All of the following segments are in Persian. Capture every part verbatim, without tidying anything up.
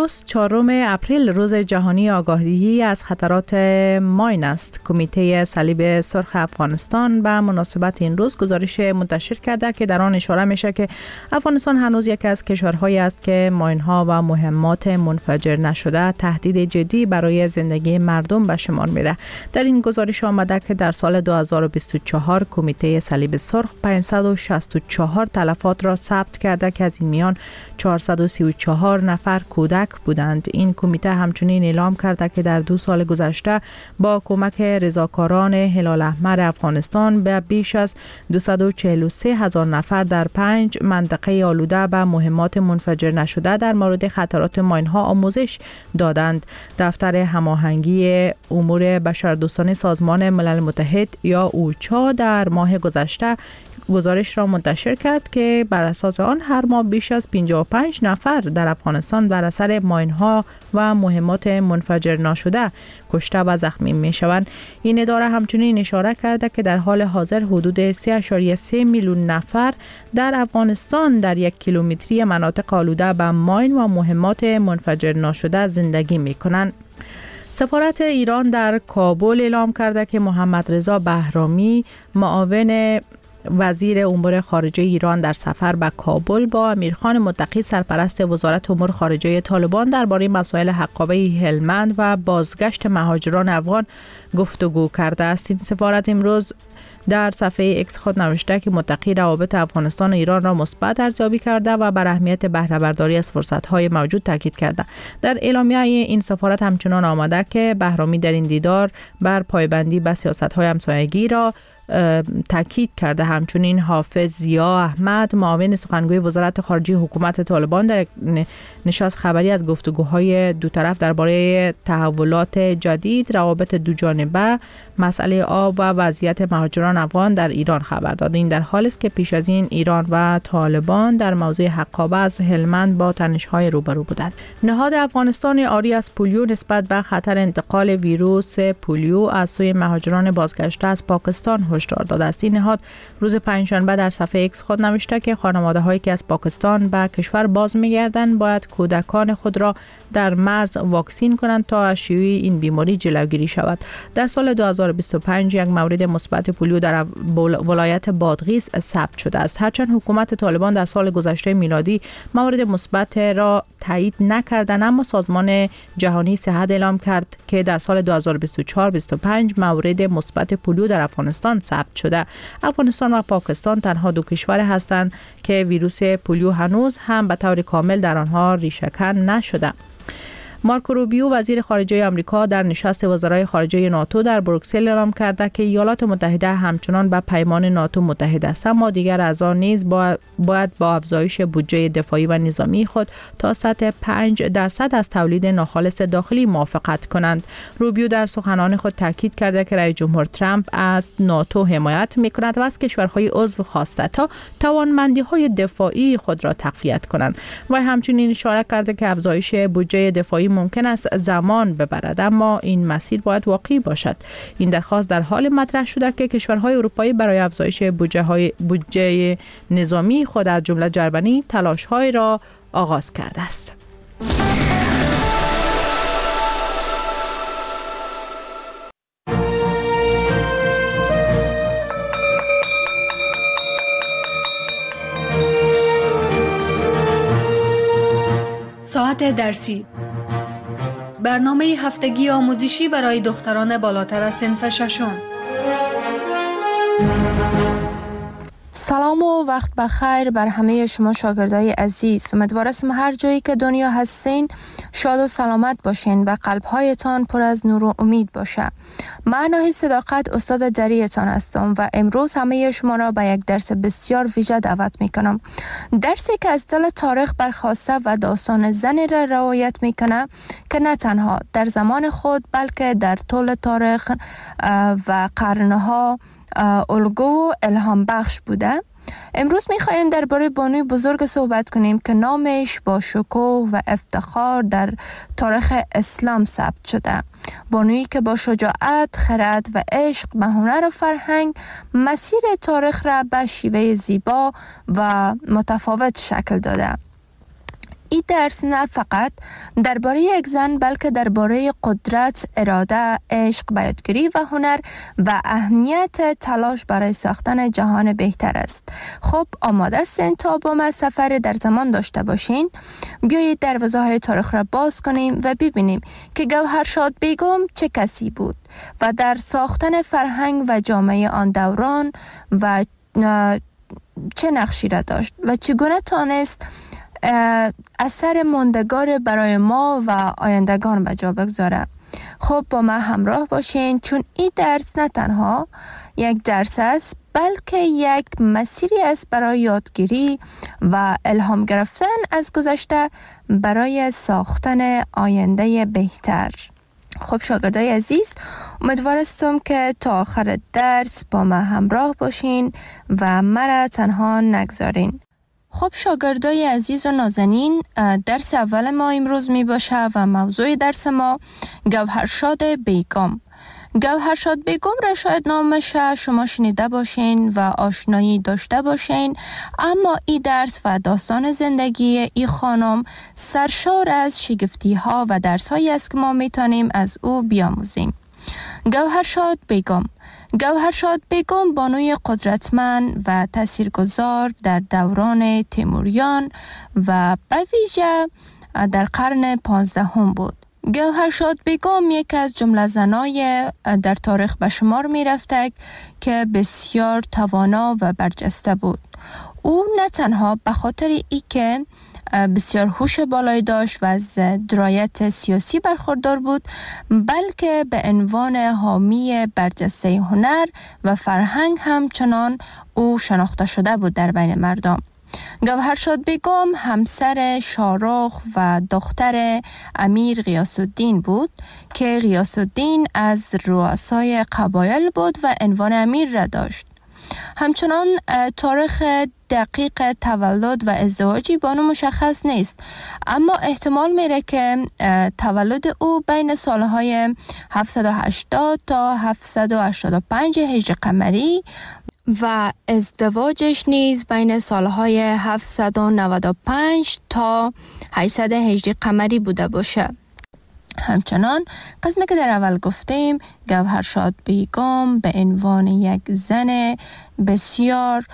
امروز چهارم اپریل روز جهانی آگاهی از خطرات ماین است. کمیته صلیب سرخ افغانستان به مناسبت این روز گزارش منتشر کرده که در آن اشاره میشه که افغانستان هنوز یکی از کشورهایی است که ماین ها و مهمات منفجر نشده تهدید جدی برای زندگی مردم به شمار میره. در این گزارش آمده که در سال دو هزار و بیست و چهار کمیته صلیب سرخ پانصد و شصت و چهار تلفات را ثبت کرده که از این میان چهارصد و سی و چهار نفر کودک بودند. این کمیته همچنین اعلام کرده که در دو سال گذشته با کمک رضاکاران هلال احمر افغانستان به بیش از دویست و چهل و سه هزار نفر در پنج منطقه آلوده به مهمات منفجر نشده در مورد خطرات ماین ها آموزش دادند. دفتر هماهنگی امور بشردوستانه سازمان ملل متحد یا اوچا در ماه گذشته گزارش را منتشر کرد که بر اساس آن هر ماه بیش از پنجاه و پنج نفر در افغانستان بر اثر ماین ها و مهمات منفجر نشده کشته و زخمی می شوند. این اداره همچنین اشاره کرده که در حال حاضر حدود سه ممیز سه میلیون نفر در افغانستان در یک کیلومتری مناطق آلوده به ماین و مهمات منفجر نشده زندگی می کنند. سفارت ایران در کابل اعلام کرده که محمد رضا بهرامی معاون وزیر امور خارجه ایران در سفر به کابل با امیرخان متقی سرپرست وزارت امور خارجه طالبان درباره مسائل حقابه هلمند و بازگشت مهاجران افغان گفتگو کرده است. این سفارت امروز در صفحه اکس خود نوشته که متقی روابط افغانستان و ایران را مثبت ارزیابی کرده و بر اهمیت بهره برداری از فرصت‌های موجود تاکید کرده. در اعلامیه این سفارت همچنان آمده که بهرامی در این دیدار بر پایبندی به سیاست‌های همسایگی را تاکید کرده. همچنین حافظ ضیا احمد معاون سخنگوی وزارت خارجه حکومت طالبان در نشست خبری از گفتگوهای دو طرف درباره تحولات جدید، روابط دو جانبه، مسئله آب و وضعیت مهاجران افغان در ایران خبر داد. این در حالی است که پیش از این ایران و طالبان در موضوع حقابه از هلمند با تنش‌های روبرو بودند. نهاد افغانستان آری از پولیو نسبت به خطر انتقال ویروس پولیو از سوی مهاجران بازگشته از پاکستان هشدار داده است. این نهاد روز پنجشنبه در صفحه ایکس خود نوشته که خانواده‌هایی که از پاکستان به کشور باز می‌گردند باید کودکان خود را در مرز واکسین کنند تا از شیوع این بیماری جلوگیری شود. در سال دو هزار و بیست و پنج یک مورد مثبت پولیو در ولایت بادغیس ثبت شده است. هرچند حکومت طالبان در سال گذشته میلادی مورد مثبت را تایید نکردند، اما سازمان جهانی صحت اعلام کرد که در سال دو هزار و بیست و چهار بیست و پنج مورد مثبت پولیو در افغانستان ثبت شده. افغانستان و پاکستان تنها دو کشور هستند که ویروس پولیو هنوز هم به طور کامل در آنها ریشه‌کن نشده. مارکو روبیو وزیر خارجه آمریکا در نشست وزرای خارجه ناتو در بروکسل اعلام کرده که ایالات متحده همچنان به پیمان ناتو متحد است، اما دیگر اعضا نیز باید با افزایش بودجه دفاعی و نظامی خود تا سطح پنج درصد از تولید ناخالص داخلی موافقت کنند. روبیو در سخنان خود تاکید کرده که رئیس جمهور ترامپ از ناتو حمایت می‌کند و از کشورهای عضو خواسته تا توانمندی‌های دفاعی خود را تقویت کنند. و همچنین اشاره کرده که افزایش بودجه دفاعی ممکن است زمان ببرد، اما این مسیر باید واقعی باشد. این درخواست در حال مطرح شده که کشورهای اروپایی برای افزایش بودجه های بودجه نظامی خود از جمله جرمنی تلاش‌های را آغاز کرده است. ساعت درسی، برنامه هفتگی آموزشی برای دختران بالاتر از صنف ششم. سلام و وقت بخیر بر همه شما شاگردای عزیز. امیدوارم هر جایی که دنیا هستین شاد و سلامت باشین و قلب‌هایتان پر از نور و امید باشه. من ناهید صداقت استاد جریتان هستم و امروز همه شما را به یک درس بسیار ویژه دعوت میکنم. درسی که از دل تاریخ برخواسته و داستان زنی را روایت میکنه که نه تنها در زمان خود بلکه در طول تاریخ و قرنها الگو و الهام بخش بوده. امروز میخوایم درباره بانوی بزرگ صحبت کنیم که نامش با شکوه و افتخار در تاریخ اسلام ثبت شده. بانویی که با شجاعت، خرد و عشق به هنر و فرهنگ مسیر تاریخ را به شیوه زیبا و متفاوت شکل داده. این درس نه فقط درباره یک زن بلکه درباره قدرت، اراده، عشق به یادگیری و هنر و اهمیت تلاش برای ساختن جهان بهتر است. خب آماده هستین تا با ما سفر در زمان داشته باشین؟ بیایید دروازه های تاریخ را باز کنیم و ببینیم که گوهرشاد بیگم چه کسی بود و در ساختن فرهنگ و جامعه آن دوران و چه نقشی را داشت و چگونه تانست اثر ماندگار برای ما و آیندگان به جا بگذاره. خب با ما همراه باشین، چون این درس نه تنها یک درس است بلکه یک مسیری است برای یادگیری و الهام گرفتن از گذشته برای ساختن آینده بهتر. خب شاگردای عزیز، امیدوارستم که تا آخر درس با ما همراه باشین و مرا تنها نگذارین. خب شاگردای عزیز و نازنین، درس اول ما امروز می باشه و موضوع درس ما گوهرشاد بیگم. گوهرشاد بیگم را شاید نامش شما شنیده باشین و آشنایی داشته باشین، اما این درس و داستان زندگی این خانم سرشار از شگفتی ها و درس هایی است که ما میتونیم از او بیاموزیم. گوهرشاد بیگم گوهرشاد بیگم بانوی قدرتمند و تاثیرگذار در دوران تیموریان و به ویژه در قرن پانزدهم بود. گوهرشاد بیگم یک از جمله زنای در تاریخ به شمار می رفته که بسیار توانا و برجسته بود. او نه تنها به خاطر ای که بسیار هوش بالایی داشت و از درایت سیاسی برخوردار بود، بلکه به عنوان حامی برجسته هنر و فرهنگ همچنان او شناخته شده بود در بین مردم. گوهرشاد بیگم همسر شاهرخ و دختر امیر غیاث الدین بود که غیاث الدین از رؤسای قبایل بود و عنوان امیر را داشت. همچنان تاریخ دقیق تولد و ازدواجی بانو مشخص نیست، اما احتمال میره که تولد او بین سالهای هفتصد و هشتاد تا هفتصد و هشتاد و پنج هجری قمری و ازدواجش نیز بین سالهای هفتصد و نود و پنج تا هشتصد هجری قمری بوده باشه. همچنان قسمی که در اول گفتیم، گوهرشاد بیگم به عنوان یک زن بسیار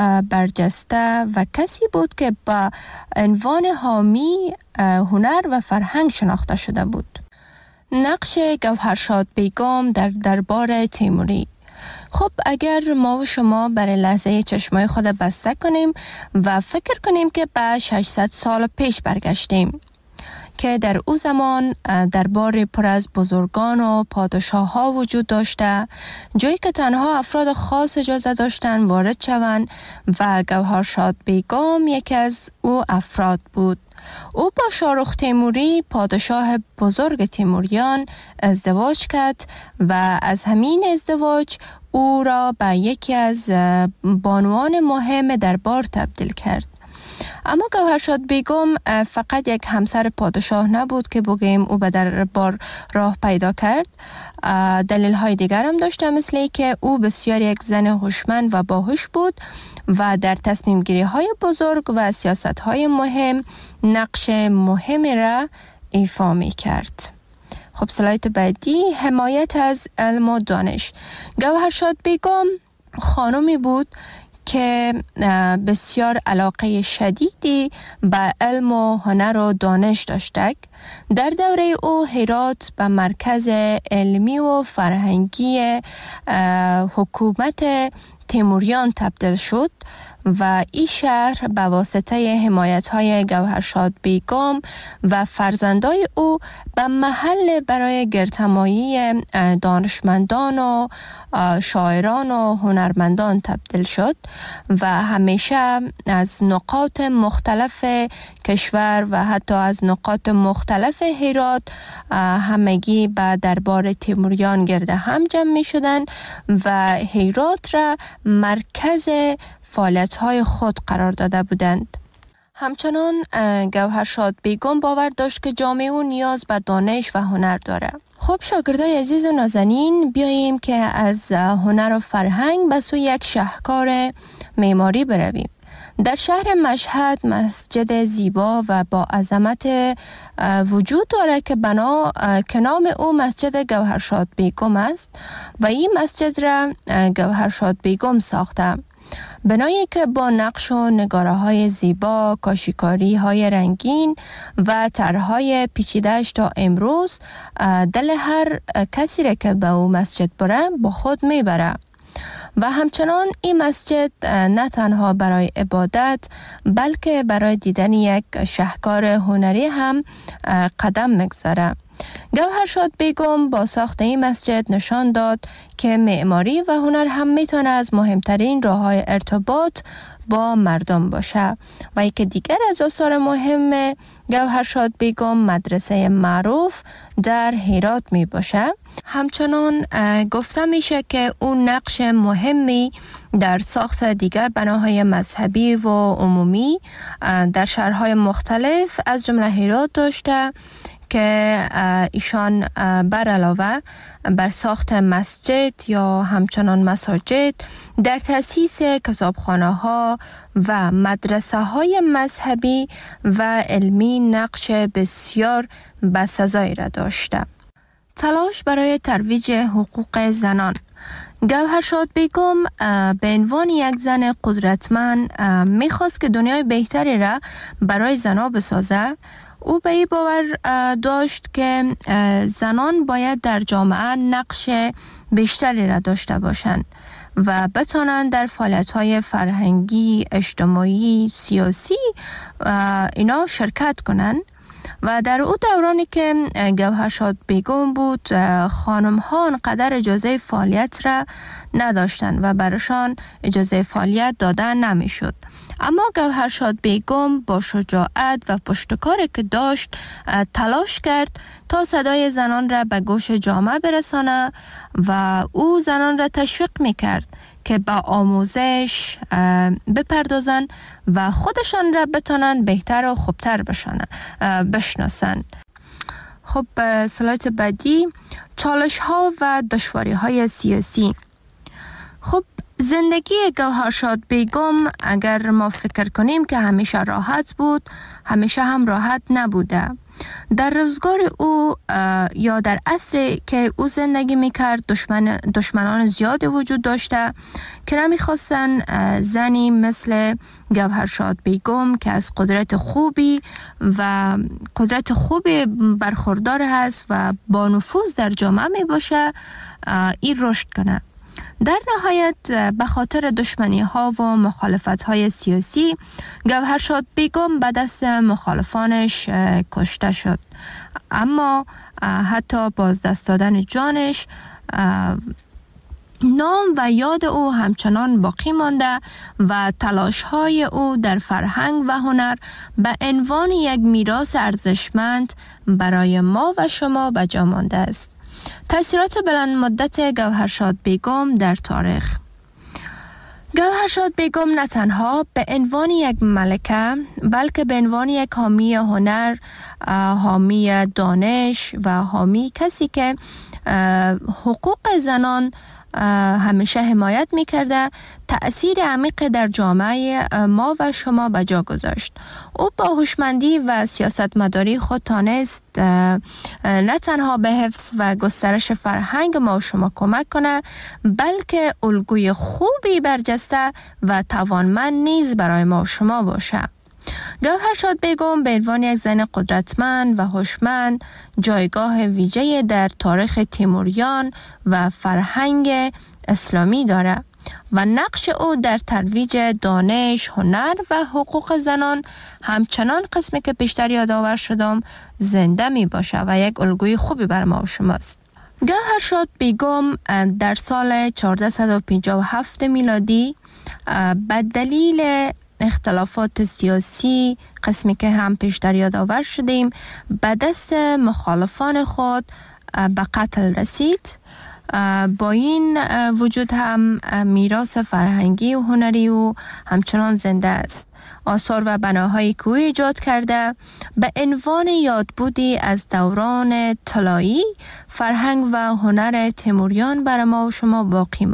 برجسته و کسی بود که با عنوان حامی هنر و فرهنگ شناخته شده بود. نقش گوهرشاد بیگم در دربار تیموری. خب اگر ما و شما برای لحظه چشمای خود بسته کنیم و فکر کنیم که به ششصد سال پیش برگشتیم که در او زمان دربار پر از بزرگان و پادشاه ها وجود داشته، جایی که تنها افراد خاص اجازه داشتن وارد شوند و گوهرشاد بیگم یکی از او افراد بود. او با شاهرخ تیموری پادشاه بزرگ تیموریان ازدواج کرد و از همین ازدواج او را به یکی از بانوان مهم دربار تبدیل کرد. اما گوهرشاد بیگم فقط یک همسر پادشاه نبود که بگیم او به دربار راه پیدا کرد. دلیل های دیگر هم داشته، مثل ای که او بسیار یک زن هوشمند و باهوش بود و در تصمیم گیری های بزرگ و سیاست های مهم نقش مهمی را ایفا می کرد. خب سلایت بعدی، حمایت از علم و دانش. گوهرشاد بیگم خانمی بود که بسیار علاقه شدیدی به علم و هنر و دانش داشته. در دوره او هرات به مرکز علمی و فرهنگی حکومت تیموریان تبدیل شد و این شهر به واسطه حمایت‌های گوهرشاد بیگم و فرزندای او به محل برای گردهمایی دانشمندان و شاعران و هنرمندان تبدیل شد و همیشه از نقاط مختلف کشور و حتی از نقاط مختلف هرات همگی به دربار تیموریان گرد هم جمع می شدن و هرات را مرکز فعالیت‌های خود قرار داده بودند. همچنان گوهرشاد بیگم باور داشت که جامعه او نیاز به دانش و هنر داره. خب شاگردای عزیز و نازنین، بیاییم که از هنر و فرهنگ به سوی یک شاهکار معماری برویم. در شهر مشهد مسجد زیبا و با عظمت وجود داره که بنا که نام او مسجد گوهرشاد بیگم است و این مسجد را گوهرشاد بیگم ساخته. بنایی که با نقش و نگاره های زیبا، کاشیکاری های رنگین و طرحهای پیچیده‌اش تا امروز دل هر کسی را که به او مسجد بره با خود میبره. و همچنان این مسجد نه تنها برای عبادت بلکه برای دیدن یک شاهکار هنری هم قدم میگذاره. گوهرشاد بیگم با ساخت این مسجد نشان داد که معماری و هنر هم میتونه از مهمترین راه‌های ارتباط با مردم باشه. و یکی دیگر از آثار مهم گوهرشاد بیگم مدرسه معروف در هرات می باشه. همچنان گفته میشه که اون نقش مهمی در ساخت دیگر بناهای مذهبی و عمومی در شهرهای مختلف از جمله هرات داشته که ایشان بر علاوه بر ساخت مسجد یا همچنان مساجد در تأسیس کتابخانه ها و مدرسه های مذهبی و علمی نقش بسیار بسزایی را داشته. تلاش برای ترویج حقوق زنان. گوهرشاد بیگم به عنوان یک زن قدرتمند میخواست که دنیای بهتری را برای زنان بسازه. او به این باور داشت که زنان باید در جامعه نقش بیشتری را داشته باشند و بتوانند در فعالیت‌های فرهنگی، اجتماعی، سیاسی اینا شرکت کنند. و در او دورانی که گوهرشاد بیگم بود خانم‌ها انقدر اجازه فعالیت را نداشتند و برایشان اجازه فعالیت داده نمی‌شد. اما گوهرشاد بیگم با شجاعت و پشتکاری که داشت تلاش کرد تا صدای زنان را به گوش جامعه برسانه و او زنان را تشویق می‌کرد که به آموزش بپردازن و خودشان را بتونن بهتر و خوبتر بشناسن. خب سلاید بعدی، چالش ها و دشواری های سیاسی. خب زندگی گوهرشاد بیگم اگر ما فکر کنیم که همیشه راحت بود، همیشه هم راحت نبوده. در روزگار او یا در عصری که او زندگی میکرد دشمن دشمنان زیادی وجود داشته که نمیخواستن زنی مثل گوهرشاد بیگم که از قدرت خوبی و قدرت خوبی برخوردار هست و با نفوذ در جامعه می باشه این رشد کنه. در نهایت به خاطر دشمنی ها و مخالفت های سیاسی گوهرشاد بیگم به دست مخالفانش کشته شد. اما حتی بازدست دادن جانش نام و یاد او همچنان باقی مانده و تلاش های او در فرهنگ و هنر به عنوان یک میراث ارزشمند برای ما و شما به جا مانده است. تأثیرات بلند مدت گوهرشاد بیگم در تاریخ. گوهرشاد بیگم نه تنها به عنوان یک ملکه بلکه به عنوان یک حامی هنر، حامی دانش و حامی کسی که حقوق زنان همیشه حمایت میکرده تأثیر عمیق در جامعه ما و شما به جا گذاشت. او با هوشمندی و سیاستمداری خود تانست نه تنها به حفظ و گسترش فرهنگ ما و شما کمک کنه بلکه الگوی خوبی برجسته و توانمند نیز برای ما و شما باشه. گوهرشاد بیگم به عنوان یک زن قدرتمند و هوشمند جایگاه ویژه‌ای در تاریخ تیموریان و فرهنگ اسلامی داره و نقش او در ترویج دانش، هنر و حقوق زنان همچنان قسمی که پیشتر یادآور شدم زنده می باشه و یک الگوی خوبی بر ما و شماست. گوهرشاد بیگم در سال چهارصد و پنجاه و هفت میلادی به دلیل اختلافات سیاسی قسمی که هم پیشتر یادآور شدیم به دست مخالفان خود به قتل رسید. با این وجود هم میراث فرهنگی و هنری او همچنان زنده است. آثار و بناهایی که او ایجاد کرده به عنوان یادبودی از دوران طلایی فرهنگ و هنر تیموریان بر ما و شما باقی